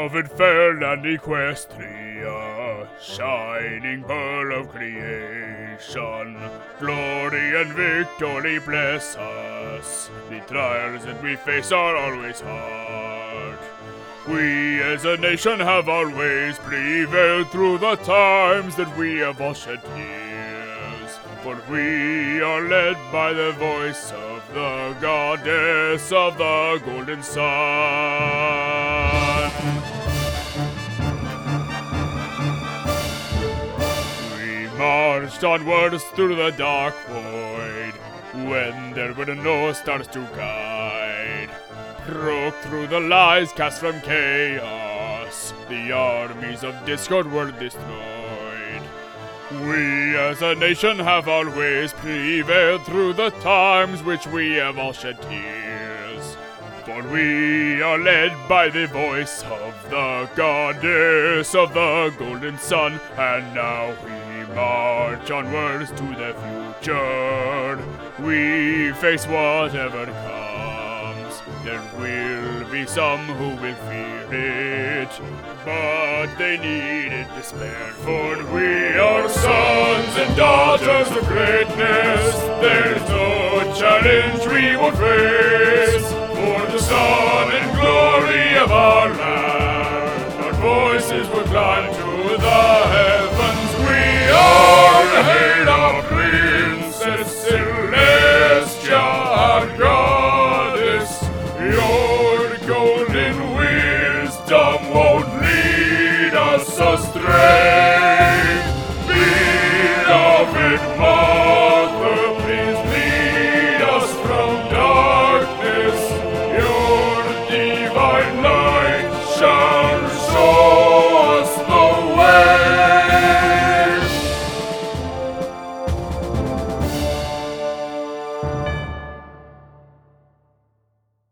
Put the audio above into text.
of infernal and Equestria, shining pearl of creation, glory and victory bless us. The trials that we face are always hard. We as a nation have always prevailed through the times that we have all shed tears. For we are led by the voice of the goddess of the golden sun. We marched onwards through the dark void, when there were no stars to guide. Broke through the lies cast from chaos, the armies of discord were destroyed. We as a nation have always prevailed through the times which we have all shed tears. For we are led by the voice of the goddess of the golden sun, and now we march onwards to the future. We face whatever comes. There will be some who will fear it, but they needn't despair. For we are sons and daughters of greatness,